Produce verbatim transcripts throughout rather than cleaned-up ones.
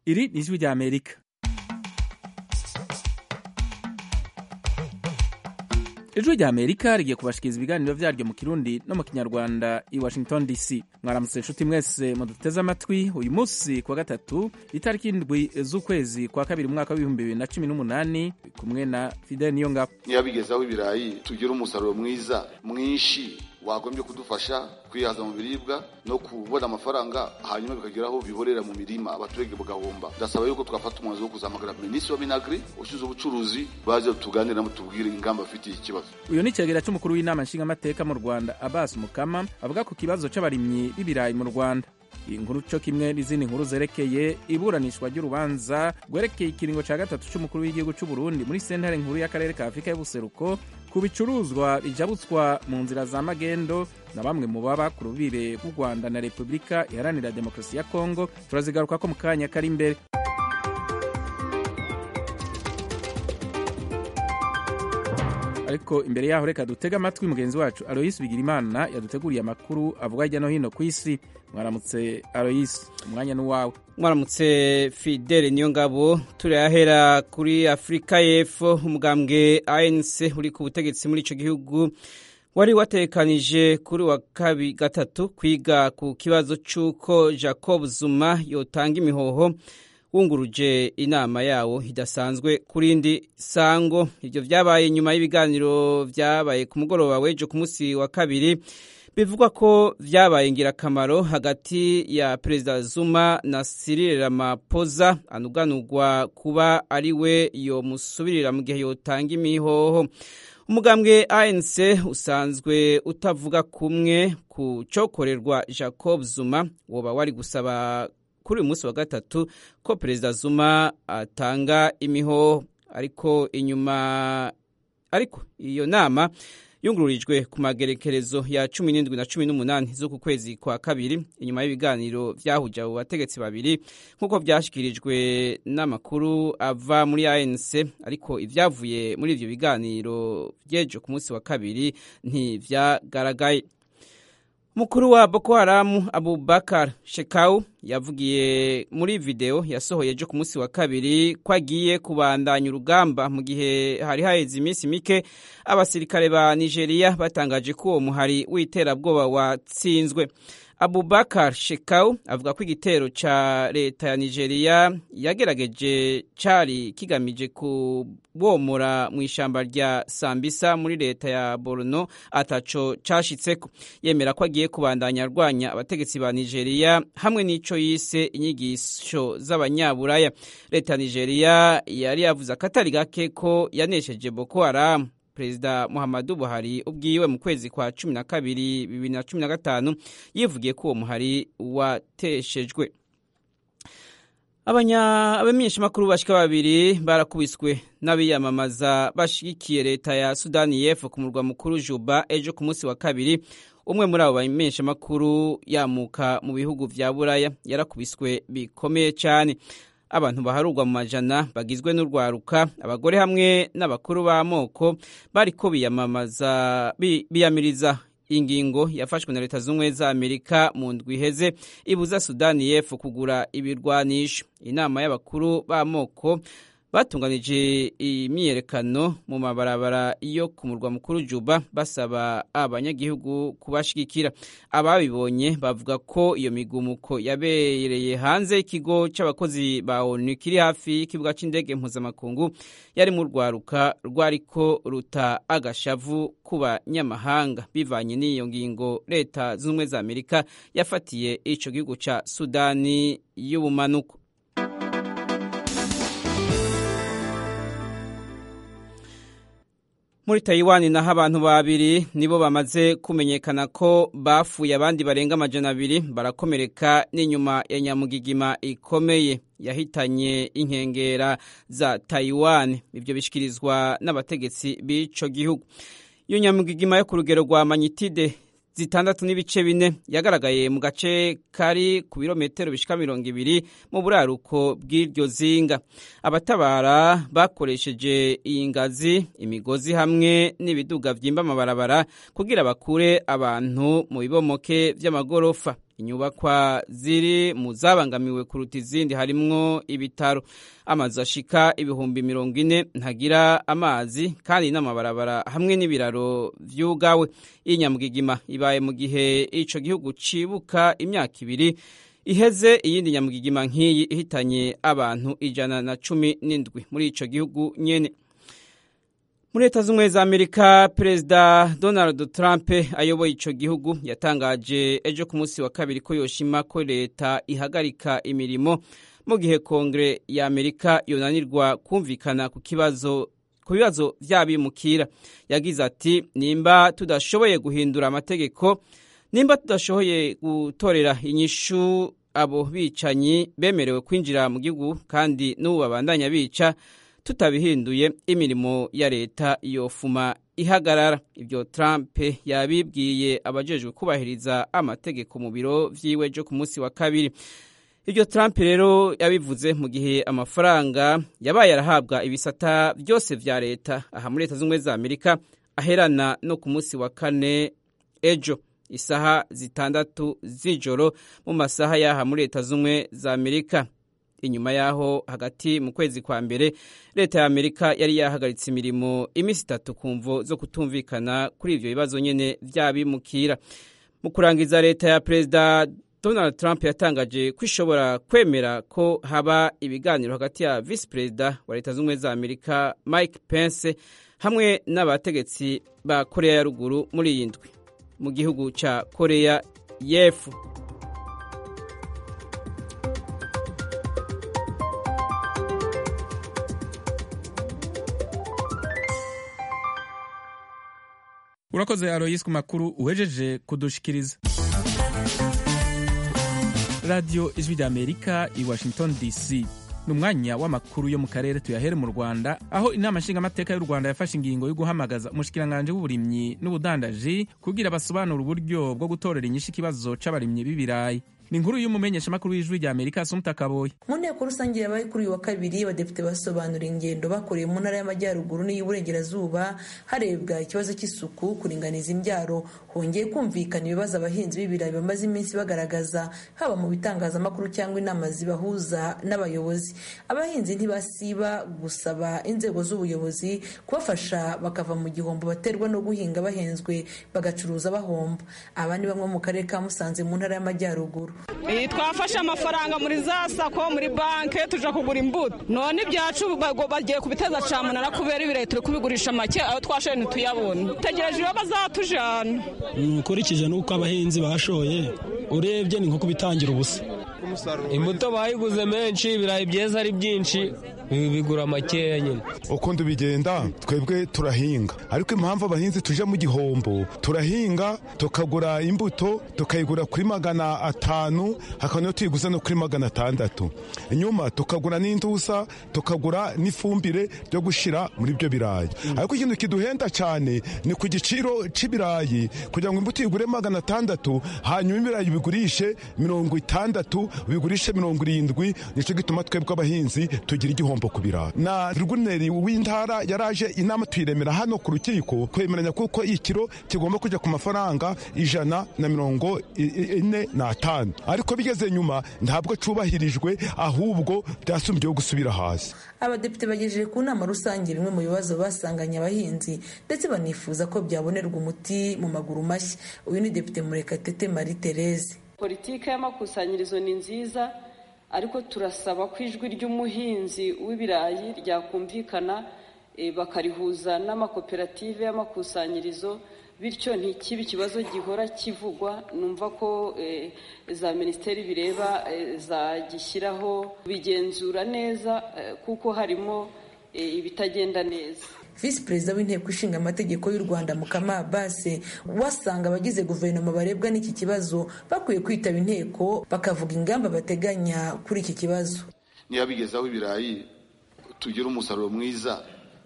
Iri ni ijwi rya Amerika. Ijwi rya Amerika rigiye kubashikiriza ibiganiro vyaryo mu Kirundi no mu Kinyarwanda i Washington D C. Mwaramutse nshuti mwese muduteze amatwi uyu munsi kwa gatatu itariki indwi z'ukwezi kwa kabiri mu mwaka w'ibihumbi bibiri na cumi n'umunani kumwe na Fidel Niyongabo. Niyabigezaho ibirayi tugira umusaruro mwiza mwinshi wagombye kudufasha kwihaza mu biribwa no kubona amafaranga hanyuma bikageraho bihorera mu mirima abaturage bagahomba. Ndasaba yuko twafata umwanzuro wo kuzamagara Minisitiri wa Minagri ushize ubucuruzi baje tuganira mu tubwire ingamba afite ikibazo. Uyo ni cegera cy'umukuru w'inama nshingamateka mu Rwanda Abbas Mukama avuga ku kibazo c'abarimyi b'ibirayi mu Rwanda. Inkuru cyo kimwe n'izindi nkuru zerekeye iburanishwa ry'urubanza gwerekeye ikiringo ca gatatu c'umukuru w'igihugu c'u Burundi muri sentare nkuru y'akarere ka Afrika y'ubuseruko ku bicuruzwa bijabutswa mu nzira za magendo na bamwe mu baba ku rubibe rw'u Rwanda na Repubulika Iharanira Demokarasi ya Kongo. Turazigaruka ko mu kanya kari imbere. Ariko imbere yaho reka dutega amatwi mugenzi wacu Alois Bigirimana yaduteguriye amakuru avuga hirya no hino ku isi. Mwaramutse Alois, umwanya n'uwawe. Mwaramutse Fidel Niyongabo. Turahera kuri Afrika y'Epfo. Umugambwe A N C uri ku butegetsi muri ico gihugu wari watekanije kuri wa kabiri gatatu kwiga ku kibazo c'uko Jacob Zuma yotanga imihoho wunguruje inama yawo idasanzwe kurindi sango. Ivyo vyabaye nyuma y'ibiganiro vyabaye ku mugoroba w'ejo ku munsi wa kabiri bivugwa ko vyabaye ngirakamaro hagati ya Perezida Zuma na Cyril Ramaphosa anuganurwa kuba ari we yo musubirira mu gihe yotanga imihoho. Umugambwe A N C usanzwe utavuga kumwe ku cokorerwa Jacob Zuma woba wari gusaba kuri uyu munsi wa gatatu ko Perezida Zuma atanga imihoho, ariko inyuma ariko iyo nama yungururijwe ku magerekerezo ya cumi n'indwi na cumi n'umunani z'uku kwezi kwa kabiri inyuma y'ibiganiro vyahuje abo bategetsi babiri nk'uko vyashikirijwe n'amakuru ava muri A N C, ariko ivyavuye muri ivyo biganiro vyejo ku munsi wa kabiri ntivyagaragaye. Mukuru wa Boko Haram Abubakar Shekau yavugiye muri video yasohoye ejo ku munsi wa kabiri ko agiye kubandanya urugamba mu gihe hari haheze iminsi mike abasirikare ba Nigeria batangaje ko uwo muhari w'iterabwoba watsinzwe. Abubakar Shekau avuga ko igitero ca leta ya Nigeria yagerageje cari kigamije kubomora mu ishamba rya Sambisa muri leta ya Borno ataco cashitseko. Yemera ko agiye kubandanya arwanya abategetsi ba Nigeria hamwe n'ico yise inyigisho z'abanyaburaya. Leta ya Nigeria yari yavuze akatari gake ko yanesheje Boko Haram. Perezida Muhammadu Buhari ubwiwe mu kwezi kwa cumi na kabiri bibiri na cumi na gatanu yivugiye ko uwo muhari wateshejwe. Abanya abamenyesha makuru bashika babiri barakubiswe n'abiyamamaza bashigikiye leta ya Sudani y'Epfo ku murwa mukuru Juba ejo ku munsi wa kabiri. Umwe muri abo bamenyesha makuru yamuka mu bihugu vya Buraya yarakubiswe bikomeye cyane. Abantu baharurwa mu majana bagizwe n'urwaruka, abagore hamwe n'abakuru b'amoko bariko biyamamaza biyamiriza ingingo yafashwe na leta z'ubumwe za Amerika mu ndwi iheze ibuza Sudani y'Epfo kugura ibirwanisho. Inama y'abakuru b'amoko batunganije imyiyerekano mu mabarabara yo ku murwa mukuru Juba basaba abanyagihugu kubashigikira. Ababibonye bavuga ko iyo migumuko yabereye hanze y'ikigo c'abakozi ba ONU kiri hafi y'ikibuga c'indege mpuzamakungu yari mu rwaruka rwariko ruta agashavu kuba nyamahanga bivanye n'iyo ngingo leta z'ubumwe za Amerika yafatiye ico gihugu ca Sudani y'ubumanuko. Muri Taiwan naho abantu babiri nibo bamaze kumenyekana ko bafuye, abandi barenga amajana abiri barakomereka n'inyuma ya nyamugigima ikomeye yahitanye inkengera za Taiwan. Ibyo bishikirizwa n'abategetsi b'ico gihugu. Iyo nyamugigima yo ku rugero rwa magnitude zitandatu n'ibice bine yagaragaye mu gace kari ku birometero bishika mirongo ibiri mu buraruko bw'iryo zinga. Abatabara bakoresheje iyi ngazi, imigozi hamwe n'ibiduga vyimba amabarabara kugira bakure abantu mu bibomoke vy'amagorofa. inyubakwa ziri mu zabangamiwe kuruta izindi harimwo ibitaro. Amazu ashika ibihumbi mirongo ine ntagira amazi kandi n'amabarabara hamwe n'ibiraro vyugawe. Inyamugigima ibaye mu gihe ico gihugu cibuka imyaka ibiri iheze iyindi nyamugigima nk'iyi ihitanye abantu ijana na cumi n'indwi muri ico gihugu nyene. Muri Leta Zunze za Amerika, Perezida Donald Trump ayoboye ico gihugu yatangaje ejo ku munsi wa kabiri ko yoshima ko leta ihagarika imirimo mu gihe Kongre ya Amerika yonanirwa kumvikana ku kibazo ku bibazo vy'abimukira. Yagize ati nimba tudashoboye guhindura amategeko, nimba tudashoboye gutorera inyishu abo bicanyi bemerewe kwinjira mu gihugu kandi n'ubu babandanya bica, tutabihinduye imirimo ya leta yofuma ihagarara. Ibyo Trump yabibwiye abajejwe kubahiriza amategeko mu biro vyiwe jo ku munsi wa kabiri. Ibyo Trump rero yabivuze mu gihe amafaranga yabaye arahabwa ibisata byose vya leta aha muri Leta Zunze za Amerika aherana no ku munsi wa kane ejo isaha zitandatu z'ijoro mu masaha yaha muri Leta Zunze za Amerika. Inyuma yaho hagati mu kwezi kwa mbere leta ya Amerika yari yahagaritse imirimo imisi itatu kumvo zo kutumvikana kuri ivyo bibazo nyene vy'abimukira. Mu kurangiza, leta ya Perezida Donald Trump yatangaje kwishobora kwemera ko haba ibiganiro hagati ya Vice President wa Leta Zunze za Amerika Mike Pence hamwe n'abategetsi ba Korea ya ruguru muri iyi ndwi mu gihugu ca Korea y'Epfo. Urakoze Aloyes ku makuru uhejeje kudushikiriza. Radio Ijwi ry'Amerika i Washington D C. Numwanya w'amakuru yo mu karere tuyahere mu Rwanda, aho inama nshinga amateka y'u Rwanda yafashe ingingo yo guhamagaza umushikiranganje w'uburimyi n'ubudandaji kugira basobanura uburyo bwo gutorera inyishu ikibazo c'abarimyi b'ibirayi. Ni inkuru y'umumenyesha makuru w'Ijwi ry'Amerika Asumta Kaboyi. Mu nteko rusange yabaye kuri uyu wa kabiri, abadepite basobanura ingendo bakoreye mu ntara y'Amajyaruguru n'iy'Uburengerazuba harebwa ikibazo cy'isuku, kuringaniza imbyaro. Hongeye kumvikana ibibazo abahinzi b'ibirayi bamaze iminsi bagaragaza, haba mu bitangazamakuru cyangwa inama zibahuza n'abayobozi. Abahinzi ntibasiba gusaba inzego z'ubuyobozi kubafasha bakava mu gihombo baterwa no guhinga bahenzwe bagacuruza bahomba. Aba ni bamwe mu karere ka Musanze mu ntara y'Amajyaruguru. Twafashe amafaranga muri za sako muri banke tuja kugura imbuto, none ibyacu bagiye kubiteza camunara kubera ibirayi turi kubigurisha make, aho twashoye ntituyabona. Tegereje iyo bazatujana. Ukurikije nuko abahinzi bashoye, urebye ni nko kubitangira ubusa. Imbuto bayiguze menshi, ibirayi byeza ari byinshi, bigura makeya nyine. Uko bigenda twebwe turahinga, ariko impamvu abahinzi tuje mu gihombo, turahinga tukagura imbuto tukayigura kuri magana atanu, hakano tuyiguza no kuri magana atandatu. Inyuma tukagura n'indusa, tukagura n'ifumbire ryo gushira muri byo birayi. Ariko ikintu kiduhenda cyane ni ku giciro c'ibirayi, kugira ngo imbuto igure magana atandatu, hanyuma ibirayi bigurishe mirongo itandatu, bigurishe mirongo irindwi. Nico gituma twebwe abahinzi tugira igihombo kubira. Na Guverineri w'intara yaraje inama twiremera hano ku rukiko kwemeranya kuko ikiro kigomba kujya ku mafaranga ijana na mirongo ine n'atanu, ariko bigeze nyuma ntabwo cubahirijwe, ahubwo byasumbyeho gusubira hasi. Abadepite bagejeje ku nama rusange bimwe mu bibazo basanganye abahinzi, ndetse banifuza ko byabonerwa umuti mu maguru mashya. Uyu ni Depite Murekatete Marie Therese. Politike y'amakusanyirizo ni nziza, ariko turasaba ko ijwi ry'umuhinzi w'ibirayi ryakumvikana, e, bakarihuza n'amakoperative y'amakusanyirizo, bityo ntikibe ikibazo gihora kivugwa. Numva ko e, za ministeri bireba e, zagishyiraho bigenzura neza, e, kuko harimo e, ibitagenda neza. Visi Perezida w'Inteko Ishinga Amategeko y'u Rwanda Mukama Abbas wasanga abagize guverinoma barebwa n'iki kibazo bakwiye kwitaba inteko bakavuga ingamba bateganya kuri iki kibazo. Niba bigezaho ibirayi tugira umusaruro mwiza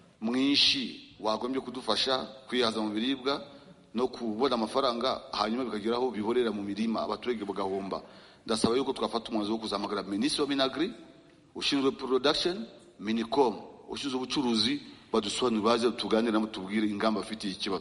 mwinshi wagombye kudufasha kwihaza mu biribwa no kubona amafaranga, hanyuma bikageraho bihorera mu mirima abaturage bagahomba. Ndasaba yuko twafata umwanzuro wo kuzamagara Minisitiri wa Minagri, ushinzwe production, Minicom, ushinzwe ubucuruzi, badusobanurire baze tuganire nabo tubwire ingamba afite iki kibazo.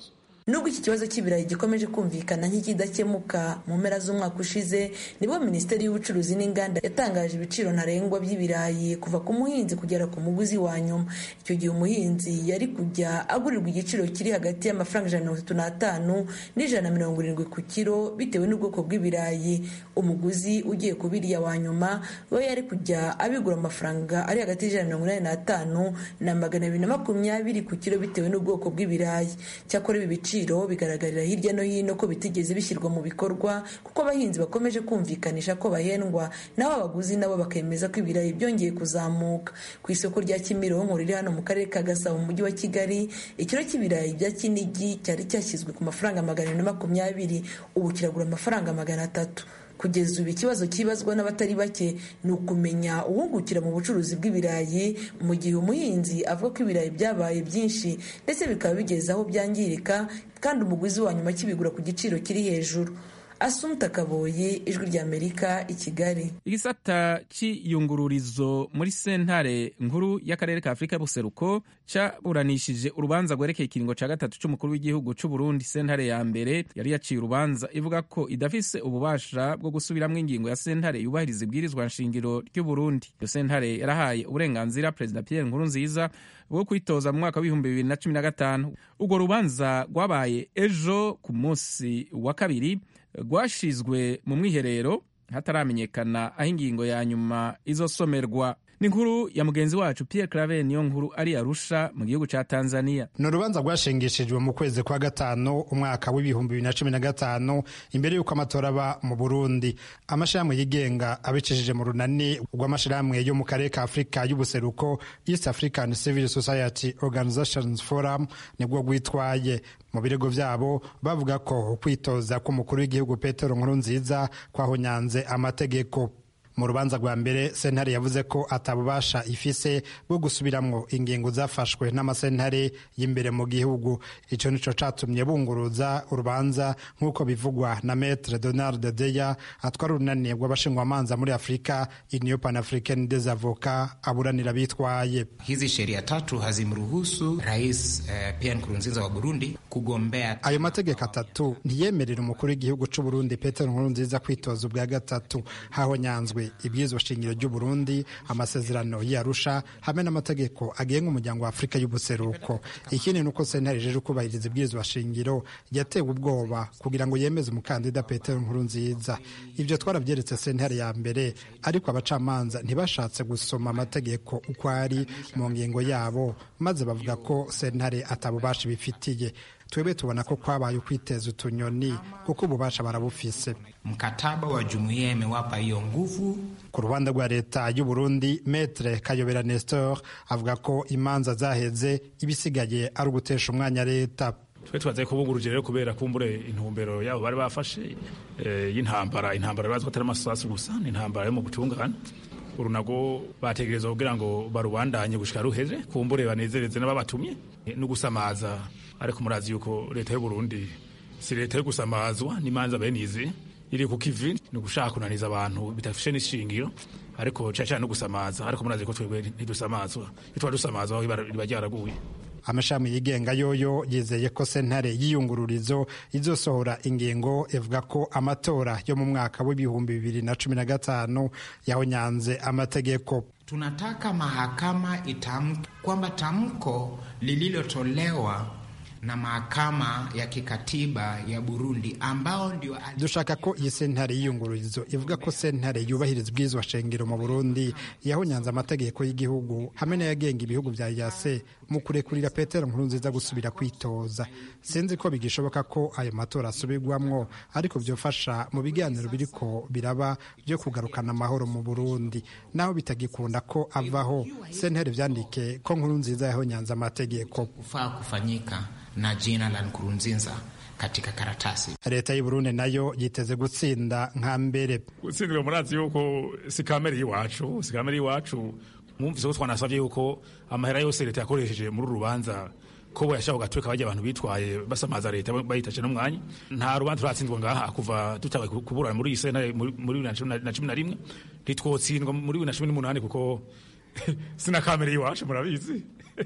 nubwo iki kibazo cy'ibirayi gikomeje kumvikana nk'ikidakemuka mu mpera z'umwaka ushize nibwo minisiteri y'ubucuruzi n'inganda yatangaje ibiciro ntarengwa by'ibirayi kuva ku muhinzi kugera ku muguzi wa nyuma. Icyo gihe umuhinzi yari kujya agurirwa igiciro kiri hagati y'amafaranga ijana na mirongo itatu n'atanu n'ijana na mirongo irindwi ku kiro bitewe n'ubwoko bw'ibirayi. Umuguzi ugiye kubirya wa nyuma we yari kujya abigura amafaranga ari hagati y'ijana na mirongo inani n'atanu na magana abiri na makumyabiri ku kiro bitewe n'ubwoko bw'ibirayi. Cyakora ibi biciro bigaragarira hirya no hino ko bitigeze bishyirwa mu bikorwa kuko abahinzi bakomeje kumvikanisha ko bahendwa naho abaguzi nabo bakemeza ko ibirayi byongeye kuzamuka. Ku isoko rya Kimironko riri hano mu karere ka Gasabo mu mujyi wa Kigali, ikiro cy'ibirayi bya Kinigi cyari cyashyizwe ku mafaranga magana abiri na makumyabiri, ubu kiragura amafaranga magana atatu. Kugeza ubu ikibazo kibazwa n'abatari bake ni ukumenya uwungukira mu bucuruzi bw'ibirayi mu gihe umuhinzi avuga ko ibirayi byabaye byinshi ndetse bikaba bigeze aho byangirika kandi umuguzi wa nyuma kibigura ku giciro kiri hejuru. Asumta Kaboyi, Ijwi ry'Amerika, i Kigali. Igisata cy'iyungururizo muri sentare nkuru y'akarere ka Afurika y'Ubuseruko cyaburanishije urubanza rwerekeye ikiringo cya gatatu cy'umukuru w'igihugu cy'u Burundi. Sentare ya mbere yari yaciye urubanza ivuga ko idafise ububasha bwo gusubiramo ingingo ya sentare yubahiriza ibwirizwa nshingiro ry'u Burundi. Iyo sentare yarahaye uburenganzira Perezida Pierre Nkurunziza bwo kwitoza mu mwaka w'ibihumbi bibiri na cumi na gatanu. Urwo rubanza rwabaye ejo ku munsi wa kabiri, rwashizwe mu mwiherero hataramenyekana aho ingingo ya nyuma izosomerwa. Ni inkuru ya mugenzi wacu Pierre Claver niyo nkuru ari Arusha mu gihugu ca Tanzania. Ni urubanza rwashingishijwe mu kwezi kwa gatanu umwaka w'ibihumbi bibiri na cumi na gatanu imbere y'uko amatora aba mu Burundi. Amashirahamwe yigenga abicishije mu runani rw'amashirahamwe yo mu karere ka Afurika y'Ubuseruko, East African Civil Society Organizations Forum, nibwo rwitwaye. Mu birego vyabo bavuga ko kwitoza k'umukuru w'igihugu Petero Nkurunziza kwahonyanze amategeko. Mu rubanza rwa mbere sentare yavuze ko atabubasha ifise bwo gusubiramwo ingingo zafashwe n'amasentare y'imbere mu gihugu. Ico nico catumye bunguruza urubanza nk'uko bivugwa na Maître Donald Deya atwara urunani rw'abashingwamanza muri Afrika, Union Pan-Africaine des Avocats, aburanira bitwaye. Hizi sheria tatu hazimruhusu Rais eh, Pierre Nkurunziza wa Burundi kugombea. Ayo mategeko atatu ntiyemerera umukuru w'igihugu c'u Burundi Petero Nkurunziza kwitoza ubwa gatatu. Hahonyanzwe ibwirizwa shingiro ry'u Burundi, amasezerano y'Arusha hamwe n'amategeko agenga umuryango wa Afurika y'Ubuseruko. Ikindi nuko sentare jeje kubahiriza ibwirizwa shingiro yatewe ubwoba kugira ngo yemeze umukandida Petero Nkurunziza. Ivyo twaravyeretse sentare ya mbere, ariko abacamanza ntibashatse gusoma amategeko uko ari mu ngingo yabo, maze bavuga ko sentare atabubasha bifitiye. Twebe tubona ko kwabaye ukwiteza utunyoni kuko ububasha barabufise. Mkataba wa jumuiya imewapa hiyo nguvu. Ku ruhande rwa leta y'u Burundi, Maître Kayobera Nestor avuga ko imanza zaheze ibisigaye ari ugutesha umwanya leta. Twe twaze kubunguruje rero kubera kumbure intumbero yabo bari bafashe eh, y'intambara intambara bazwa atari amasasu gusa, intambara yo mu gutungana. Urunago bategereza kugira ngo barubandanye gushika ruheze kumbure banezereze n'ababatumye no gusamaza. Ariko murazi yuko leta y'u Burundi si leta yo gusamazwa n'imanza benize, iri ku kivi ni gushaka kunaniza abantu bitafishe n'ishingiro, ariko caca no gusamaza. Ariko murazi ko twebwe ntidusamazwa, itwa dusamazwa aho riba ryaraguye. Amashami yigenga yoyo yizeye ko sentare y'iyungururizo izosohora ingingo ivuga ko amatora yo mu mwaka w'ibihumbi bibiri na cumi na gatanu yahonyanze amategeko. Tunataka mahakama itamke kwamba tamko lililotolewa na mahakama ya kikatiba ya Burundi ambao ndio dushaka ko iyi sentare y'iyungururizo ivuga ko sentare yubahiriza ubwizwa shengero mu Burundi yahonyanze amategeko y'igihugu hamwe n'ayagenga ibihugu vya yase mu kurekurira Petero Nkurunziza gusubira kwitoza. Sinzi ko bigishoboka ko ayo matora asubirwamwo, ariko vyofasha mu biganiro biriko biraba byo kugarukana amahoro mu Burundi. Naho bitagikunda ko avaho, sentare vyandike ko Nkurunziza yahonyanze amategeko. Kufaa kufanyika na jina la Nkurunziza katika karatasi. Leta y'u Burundi nayo yiteze gutsinda nka mbere. Gutsindwa murazi yuko si kamere y'iwacu, si kamere y'iwacu. Mwumvise ko twanasavye yuko amahera yose leta yakoresheje muri rubanza ko yashaka gatweka bajya abantu bitwaye basamaza leta bayitaje no mwanya. Nta rubanza turatsindwa ngaha kuva tutabaye kuburana muri ise muri bibiri na cumi na rimwe, ntitwotsindwa muri bibiri na cumi n'umunani kuko sina kamere y'iwacu murabizi.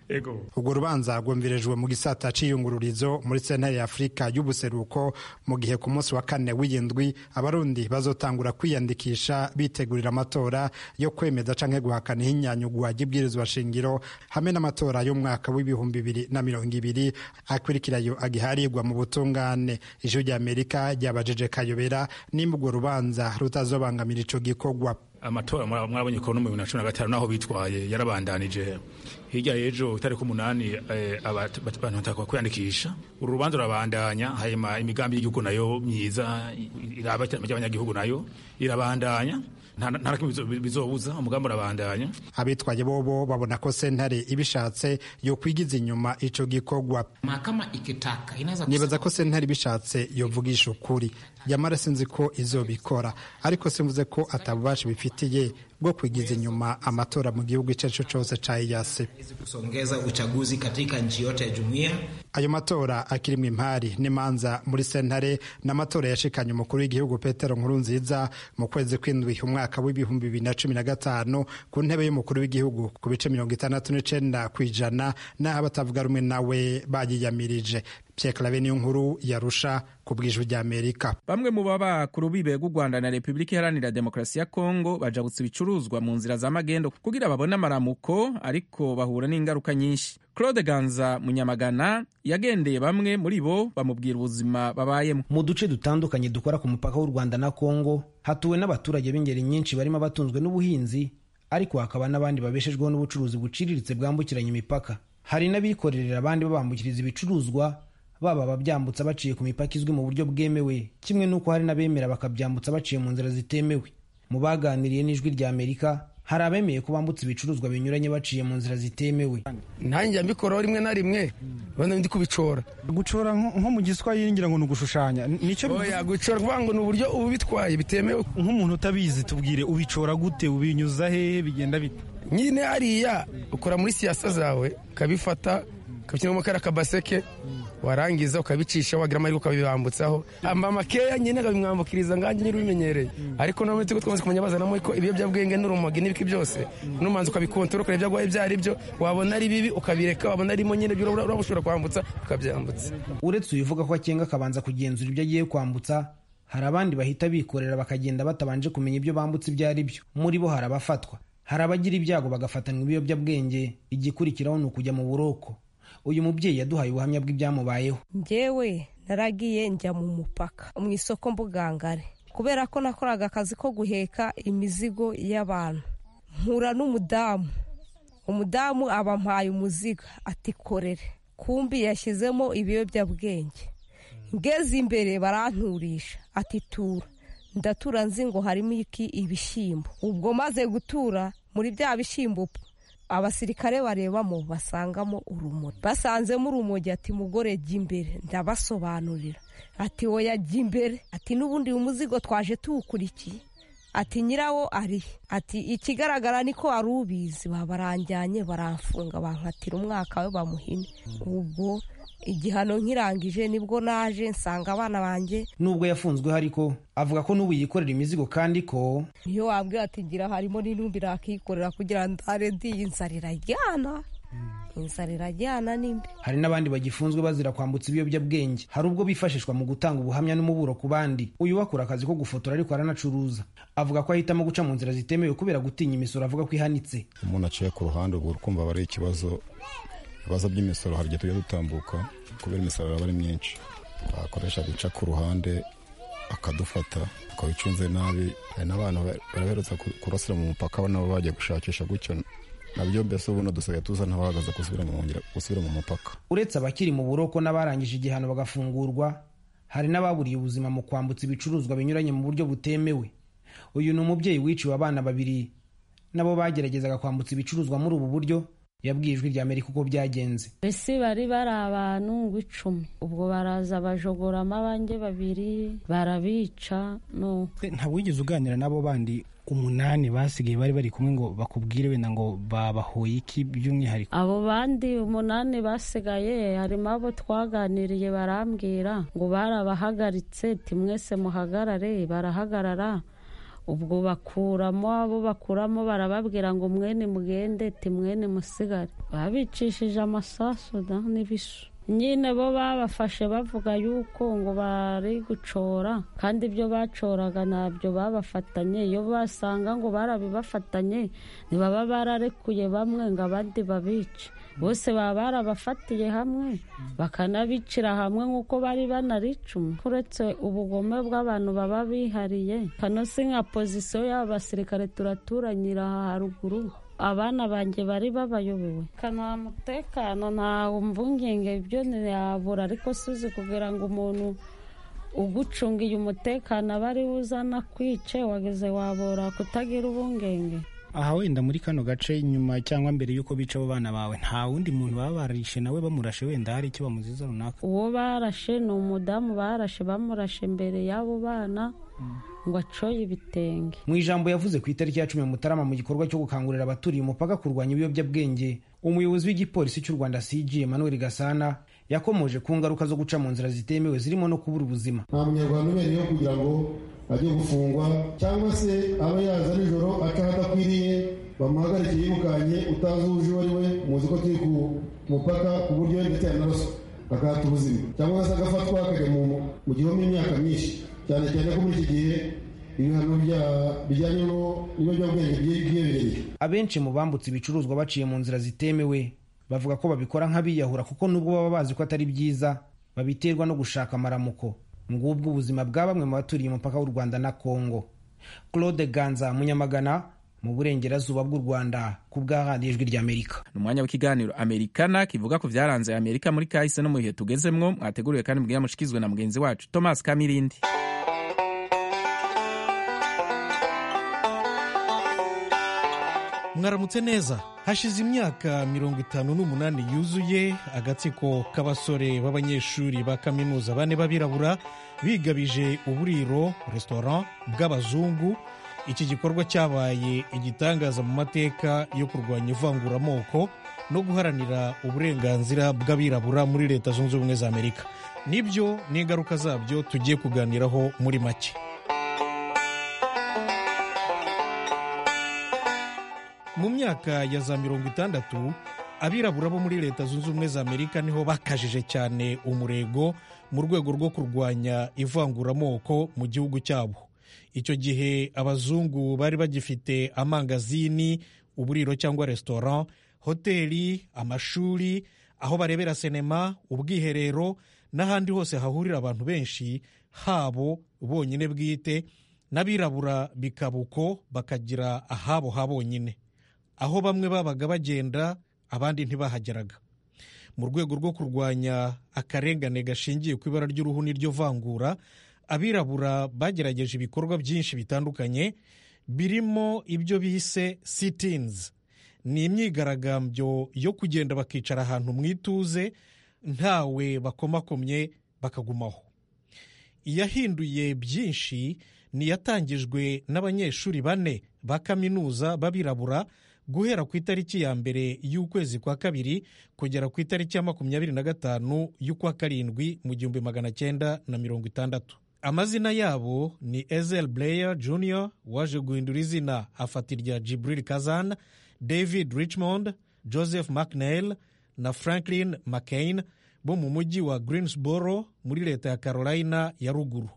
ego ubwo rubanza rwumvirijwe mu gisata c'iyungururizo muri sentare ya Afurika y'ubuseruko mu gihe ku munsi wa kane w'indwi abarundi bazotangura kwiyandikisha bitegurira amatora yo kwemeza canke guhakana ihinyanyugwa ry'ibwirizwa shingiro hamwe n'amatora y'umwaka w'ibihumbi bibiri na mirongo ibiri akurikirayo agiharirwa mu butungane. Ijwi rya Amerika ryabajije Kayobera nimba urwo rubanza rutazobangamira ico gikorwa. Amatora mwabonye ko no mu bibiri na cumi na gatanu naho bitwaye yarabandanije hirya y'ejo itariki umunani abantu batakwa kwiyandikisha urubanza rurabandanya hanyuma imigambi y'igihugu nayo myiza iraba y'abanyagihugu nayo irabandanya nta kimwe bizobuza umugambi urabandanya. Abitwaye bobo babona ko sentare ibishatse yo kwigiza inyuma ico gikorwa. Mahakama ikitaka inaweza nibaza ko sentare ibishatse yovugisha ukuri yamara sinzi ko izobikora ariko simvuze ko atabubasha bifitiye bwo kwigiza inyuma amatora mu gihugu icaco cose ca E A C kusongeza uchaguzi katika nchi yote ya jumuiya. Ayo matora akirimwe impari n'imanza muri sentare n'amatora yashikanye umukuru w'igihugu Petero Nkurunziza mu kwezi kw'indwi umwaka w'ibihumbi bibiri na cumi na gatanu ku ntebe y'umukuru w'igihugu ku bice mirongo itandatu n'icenda kw'ijana n'aho batavuga rumwe nawe bayiyamirije. Pierre Claver niyo nkuru yarusha ku bw'ijwi rya Amerika. Bamwe mu baba ku rubibe rw'u Rwanda na Repubulika Iharanira Demokarasi ya Kongo bajabutse ibicuruzwa mu nzira z'amagendo kugira babone amaramuko ariko bahura n'ingaruka nyinshi. Claude Ganza Munyamagana yagendeye bamwe muri bo bamubwira ubuzima babayemo. Mu duce dutandukanye dukora ku mupaka w'u Rwanda na Kongo hatuwe n'abaturage b'ingeri nyinshi barimo abatunzwe n'ubuhinzi ariko hakaba n'abandi babeshejweho n'ubucuruzi buciriritse bwambukiranya imipaka. Hari n'abikorerera abandi babambukiriza ibicuruzwa baba babyambutsa baciye ku mipaka izwi mu buryo bwemewe kimwe nuko hari n'abemera bakabyambutsa baciye mu nzira zitemewe. Mu baganiriye n'ijwi rya Amerika hari abemeye ko bambutsa ibicuruzwa binyuranye baciye mu nzira zitemewe. Nanjye mbikora rimwe na rimwe bana ndi kubicora gucora nko mu Giswahili ngira ngo ni ugushushanya nico oya gucora kuvango ni uburyo ubu bitwaye bitemewe. Nk'umuntu utabizi tubwire ubicora gute ubinyuza hehe bigenda bite? Nyine hariya ukora muri siyasa zawe kabifata kabikina kara kabaseke warangiza ukabicisha wagira amahirwe ukabibambutsaho amba makeya nyine akabimwambukiriza nganje nyiri ubimenyereye ariko no muri twese kumenya bazanamo ko ibiyobyabwenge n'urumogi n'ibiki byose n'umanzi ukabikontorora ukareba byagwaye byari byo wabona ari bibi ukabireka wabona arimo nyine byo urabushobora kwambutsa ukabyambutsa. Uretse uyivuga ko akenga akabanza kugenzura ibyo agiye kwambutsa hari abandi bahita bikorera bakagenda batabanje kumenya ibyo bambutsa ibyo ari byo. Muri bo hari abafatwa, hari abagira ibyago bagafatanwa ibiyobyabwenge, igikurikiraho ni ukujya mu buroko. Uyu mubyeyi yaduhaye ubuhamya bw'ibyamubayeho. Njyewe naragiye njya mu mupaka mu isoko Mbugangare kubera ko nakoraga akazi ko guheka imizigo y'abantu. Mpura n'umudamu, umudamu abampaye umuzigo ati korere, kumbi yashyizemo ibiyobyabwenge. Ngeze imbere baranturisha ati tura, ndatura nzi ngo harimo iki ibishyimbo. Ubwo maze gutura muri bya bishyimbo abasirikare barebamo basangamo urumuri, basanzemo urumogi ati mugore jya imbere. Ndabasobanurira ati oya jya imbere, ati n'ubundi umuzigo twaje tuwukurikiye, ati nyirawo ari ati ikigaragara niko ari ubizi. Babaranjyanye baramfunga bankatira umwaka we bamuhine. Ubwo igihano nkirangije nibwo naje nsanga abana banjye. Nubwo yafunzwe hariko avuga ko n'ubu yikorera imizigo kandi ko iyo wabwiye ati gira harimo n'intumbi rakikorera kugira ndare ndi inzarira jyana inzarira jyana nimbi. Hari n'abandi bagifunzwe bazira kwambutsa ibiyobyabwenge. Hari ubwo bifashishwa mu gutanga ubuhamya n'umuburo ku bandi. Uyu wakora akazi ko gufotora ariko aranacuruza avuga ko ahitamo guca mu nzira zitemewe kubera gutinya imisoro avuga ko ihanitse. Umuntu aciye ku ruhande ubwo ukumva bari ikibazo ibibazo by'imisoro hari igihe tujya dutambuka kubera imisoro aba ari myinshi, akoresha guca ku ruhande akadufata akabicunze nabi. Hari n'abantu baraherutse kurasira mu mupaka nabo bagiye gushakisha gutyo nabyo mbese ubuno dusigaye tuza ntabahagaze gusubira mu gusubira mu mupaka. Uretse abakiri mu buroko n'abarangije igihano bagafungurwa hari n'ababuriye ubuzima mu kwambutsa ibicuruzwa binyuranye mu buryo butemewe. Uyu ni umubyeyi wiciwe abana babiri nabo bageragezaga kwambutsa ibicuruzwa muri ubu buryo. Yabwiye ijwi rya Amerika uko byagenze. Bese bari bari abantu icumi, ubwo baraza bajogoramo abanjye babiri barabica. No ntabwo wigeze uganira nabo bandi umunani basigaye bari bari kumwe ngo bakubwire wenda ngo babahoye iki by'umwihariko? Abo bandi umunani basigaye harimo abo twaganiriye barambwira ngo barabahagaritse ati mwese muhagarare. Barahagarara, ubwo bakuramo abo bakuramo barababwira ngo mwene mugende ti mwene musigare, babicishije amasasu da n'ibisu. Nyine bo babafashe bavuga yuko ngo bari gucora, kandi ibyo bacoraga ntabyo babafatanye. Iyo basanga ngo barabibafatanye ntibaba bararekuye bamwe ngo abandi babice, bose baba barabafatiye hamwe bakanabicira hamwe nk'uko bari banaricuma. Uretse ubugome bw'abantu baba bihariye, kano si nka pozisiyo y'abasirikare turaturanyira aha haruguru, abana banjye bari babayobewe. Kana mutekano nta mvungenge ibyo ntiyabura, ariko suzi kugira ngo umuntu ugucungiye umutekano aba ari uzana kwice wageze wabora kutagira ubungenge. Aha wenda muri kano gace nyuma cyangwa mbere yuko bica abo bana bawe nta wundi muntu baba barishe nawe bamurashe, wenda hari icyo bamuziza runaka? Uwo barashe ni umudamu barashe, bamurashe mbere y'abo bana ngo acoye ibitenge. Mu ijambo yavuze ku itariki ya cumi Mutarama mu gikorwa cyo gukangurira abaturiye umupaka kurwanya ibiyobyabwenge, umuyobozi w'igipolisi cy'u Rwanda C G Emmanuel Gasana yakomoje ku ngaruka zo guca mu nzira zitemewe zirimo no kubura ubuzima. Nta munyarwanda ubereyeho kugira ngo ajye gufungwa cyangwa se aba yaza nijoro ataha adakwiriye bamuhagarike yirukanye utazi uje uwo ari we. Muzi ko turi ku mupaka ku buryo ndetse yanaraswa akahata ubuzima, cyangwa se agafatwa akajya mu gihome imyaka myinshi, cyane cyane ko muri iki gihe ibihano bijyanye n'ibiyobyabwenge byiyongereye. Abenshi mu bambutse ibicuruzwa baciye mu nzira zitemewe bavuga ko babikora nk'abiyahura, kuko nubwo baba bazi ko atari byiza babiterwa no gushaka amaramuko. Ngubwo ubuzima bwa bamwe mu baturiye umupaka w'u Rwanda na Kongo. Claude Ganza, Munyamagana, mu burengerazuba bw'u Rwanda, ku bwa radiyo Ijwi ry'Amerika. Ni umwanya w'ikiganiro Amerikana kivuga ku byaranze Amerika muri kahise no mu bihe tugezemwo, mwateguriwe kandi mbwira mushikizwe na mugenzi wacu Thomas Kamirindi. Mwaramutse neza. Hashize imyaka mirongo itanu n'umunani yuzuye agatsiko k'abasore b'abanyeshuri ba kaminuza bane b'abirabura bigabije uburiro restaurant bw'abazungu. Iki gikorwa cyabaye igitangaza mu mateka yo kurwanya ivanguramoko no guharanira uburenganzira bw'abirabura muri Leta Zunze Ubumwe za Amerika. Nibyo n'ingaruka zabyo tugiye kuganiraho muri make. Mu myaka ya za mirongo itandatu abirabura bo muri Leta Zunze Ubumwe za Amerika niho bakajije cyane umurego mu rwego rwo kurwanya ivanguramoko mu gihugu cyabo. Icyo gihe abazungu bari bagifite amangazini, uburiro cyangwa restaurant, hoteli, amashuri, aho barebera sinema, ubwiherero n'ahandi hose hahurira abantu benshi habo bonyine bwite, n'abirabura bikabuko bakagira ahabo habonyine. Aho bamwe babaga bagenda abandi ntibahageraga. Mu rwego rwo kurwanya akarengane gashingiye ku ibara ry'uruhu n'iryo vangura, abirabura bagerageje ibikorwa byinshi bitandukanye, birimo ibyo bise sit-ins. Ni imyigaragambyo yo kugenda bakicara ahantu mu ituze ntawe bakomakomye bakagumaho. Iyahinduye byinshi ni yatangijwe n'abanyeshuri bane ba kaminuza b'abirabura guhera ku itariki ya mbere y'ukwezi kwa kabiri kugera ku itariki ya makumyabiri na gatanu y'ukwa karindwi mu gihumbi magana cyenda na mirongo itandatu. Amazina yabo ni Ezel Blair Junior waje guhindura izina afata irya Jibril Kazan, David Richmond, Joseph McNeil na Franklin McCain bo mu mujyi wa Greensboro muri Leta ya Carolina ya ruguru.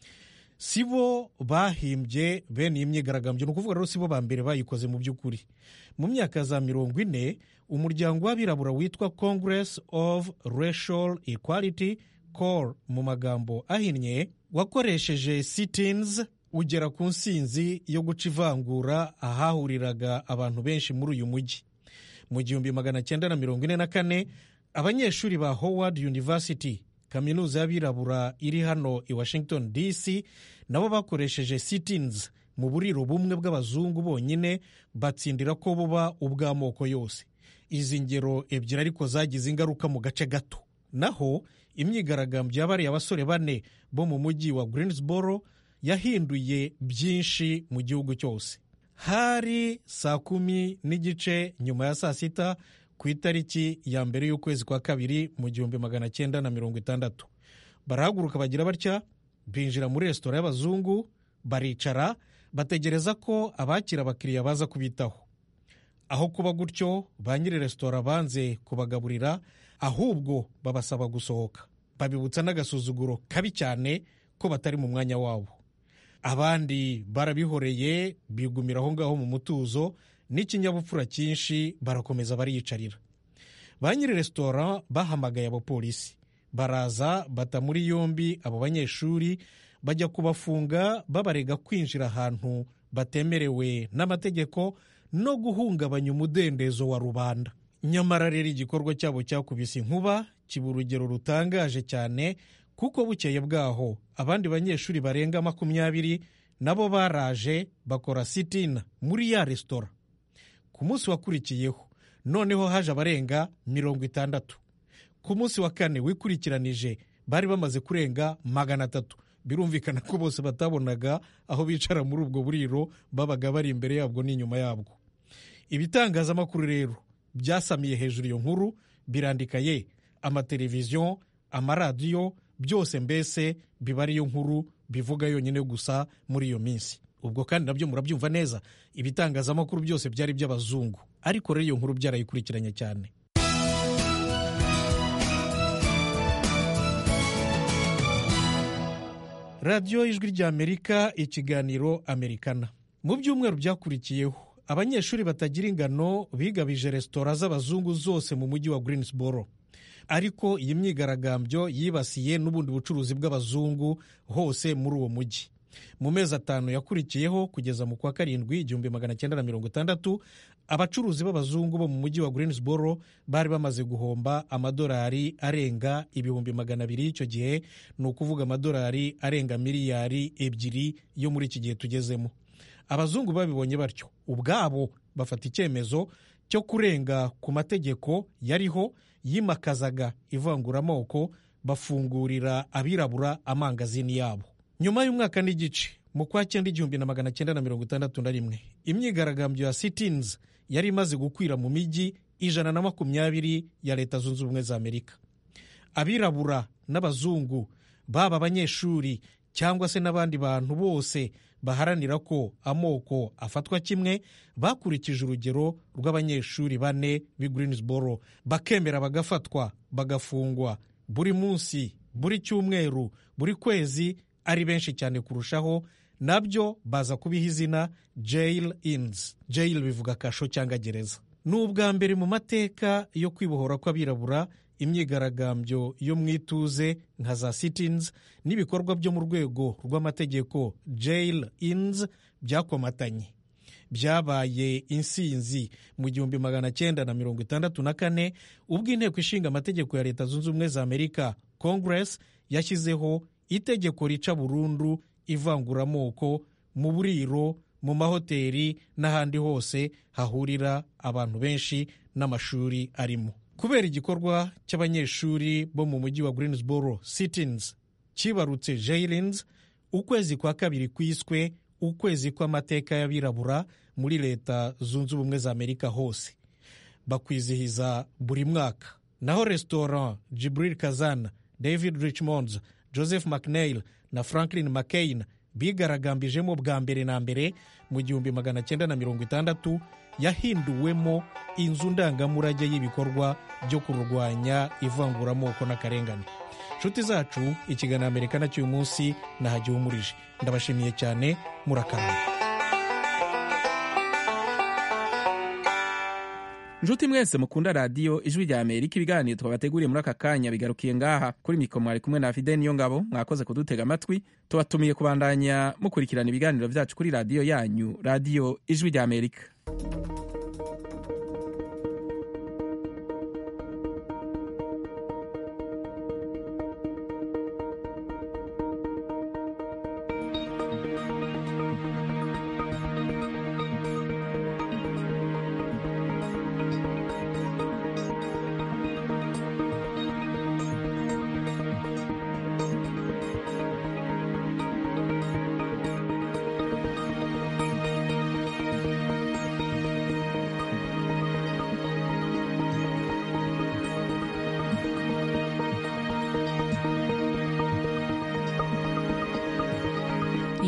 Sibo bahimbye bene iyi myigaragambyo, ni ukuvuga rero sibo ba mbere bayikoze mu by'ukuri. Mu myaka za mirongo ine umuryango w'abirabura witwa Congress of Racial Equality, C O R mu magambo ahinnye, wakoresheje sit-ins ugera ku nsinzi yo guca ivangura ahahuriraga abantu benshi muri uyu mujyi. Mu gihumbi magana cyenda na mirongo ine na kane abanyeshuri ba Howard University, kaminuza y'abirabura iri hano i Washington D C, nabo bakoresheje sit-ins mu buriro bumwe bw'abazungu bonyine batsindira ko buba ubw'amoko yose. Izi ngero ebyiri ariko zagize ingaruka mu gace gato. Naho imyigaragambyo y'abari abasore bane bo mu mujyi wa Greensboro yahinduye byinshi mu gihugu cyose. Hari saa kumi n'igice nyuma ya saa sita ku itariki ya mbere y'ukwezi kwa kabiri mu gihumbi magana cyenda na mirongo itandatu. Barahaguruka bagira batya, binjira muri resitora y'abazungu, baricara, bategereza ko abakira abakiriya baza kubitaho. Aho kuba gutyo, ba nyiri resitora banze kubagaburira, ahubwo babasaba gusohoka. Babibutsa n'agasuzuguro kabi cyane ko batari mu mwanya wabo. Abandi barabihoreye bigumira aho ngaho mu mutuzo, n'ikinyabupfura cyinshi barakomeza bariyicarira. Ba nyiri resitora bahamagaye abapolisi, baraza bata muri yombi abo banyeshuri, bajya kubafunga babarega kwinjira ahantu batemerewe n'amategeko no guhungabanya umudendezo wa rubanda. Nyamara rero igikorwa cyabo cyakubise inkuba kiba urugero rutangaje cyane, kuko bukeye bwaho abandi banyeshuri barenga makumyabiri nabo baraje bakora sitina muri ya resitora. Ku munsi wakurikiyeho noneho haje abarenga mirongo itandatu. Ku munsi wa kane wikurikiranije bari bamaze kurenga magana atatu. Birumvikana ko bose batabonaga aho bicara muri ubwo buriro, babaga bari imbere yabwo n'inyuma yabwo. Ibitangazamakuru rero byasamiye hejuru iyo nkuru, birandika ye amateleviziyo, amaradiyo, byose mbese biba ariyo nkuru bivuga yonyine gusa muri iyo minsi. Ubwo kandi nabyo murabyumva neza, ibitangazamakuru byose byari by'abazungu, ariko rero iyo nkuru byarayikurikiranye cyane. Radiyo Ijwi ry'Amerika, ikiganiro Amerikana. Mu byumweru byakurikiyeho, abanyeshuri batagira ingano bigabije resitora z'abazungu zose mu mujyi wa Greensboro. Ariko iyi myigaragambyo yibasiye n'ubundi bucuruzi bw'abazungu hose muri uwo mujyi. Mu mezi atanu yakurikiyeho kugeza mu kwa karindwi igihumbi magana cyenda na mirongo itandatu, abacuruzi b'abazungu bo mu mujyi wa Greensboro bari bamaze guhomba amadolari arenga ibihumbi magana abiri y'icyo gihe, ni ukuvuga amadolari arenga miliyari ebyiri yo muri iki gihe tugezemo. Abazungu babibonye batyo, ubwabo bafata icyemezo cyo kurenga ku mategeko yariho yimakazaga ivanguramoko, bafungurira abirabura amangazini yabo. Nyuma y'umwaka n'igice, mu kwa cyenda igihumbi na magana cyenda na mirongo itandatu na rimwe, imyigaragambyo ya sit-ins yari imaze gukwira mu mijyi ijana na makumyabiri ya Leta Zunze Ubumwe za Amerika. Abirabura n'abazungu, baba abanyeshuri cyangwa se n'abandi bantu bose baharanira ko amoko afatwa kimwe, bakurikije urugero rw'abanyeshuri bane b'i Greensboro, bakemera bagafatwa bagafungwa buri munsi, buri cyumweru, buri kwezi, ari benshi cyane kurushaho, nabyo baza kubiha izina jail ins. Jail bivuga kasho cyangwa gereza. Ni ubwa mbere mu mateka yo kwibohora kw'abirabura imyigaragambyo yo mu ituze nka za sit-ins n'ibikorwa byo mu rwego rw'amategeko jail ins byakomatanye. Byabaye insinzi mu gihumbi magana cyenda na mirongo itandatu na kane, ubwo inteko ishinga amategeko ya Leta Zunze Ubumwe za Amerika, Congress, yashyizeho itegeko rica burundu ivanguramoko mu buriro, mu mahoteli n'ahandi hose hahurira abantu benshi n'amashuri arimo. Kubera igikorwa cy'abanyeshuri bo mu mujyi wa Greensboro, sit-ins kibarutse jail-ins, ukwezi kwa kabiri kwiswe ukwezi kw'amateka y'abirabura muri Leta Zunze Ubumwe za Amerika hose. Bakwizihiza buri mwaka. Naho restaurant Jibril Kazan, David Richmonds, Joseph McNeil na Franklin McCain bigaragambijemo bwa mbere na mbere mu gihumbi magana cyenda na mirongo itandatu, yahinduwemo inzu ndangamurage y'ibikorwa byo kurwanya ivanguramoko n'akarengane. Nshuti zacu, ikiganiro Amerikana cy'uyu munsi nahagihumurije. Ndabashimiye cyane, murakarama. Njuti mwese mukunda radiyo Ijwi rya Amerika, ibiganiro twabateguriye muri aka kanya bigarukiye ngaha. Kuri mikoro mwari kumwe na Fidel Niyongabo. Mwakoze kudutega amatwi. Tubatumiye kubandanya mukurikirana ibiganiro byacu kuri radiyo yanyu, radiyo Ijwi rya Amerika.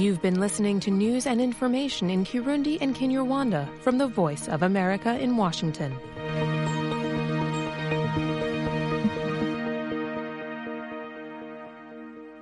You've been listening to news and information in Kirundi and Kinyarwanda from the Voice of America in Washington.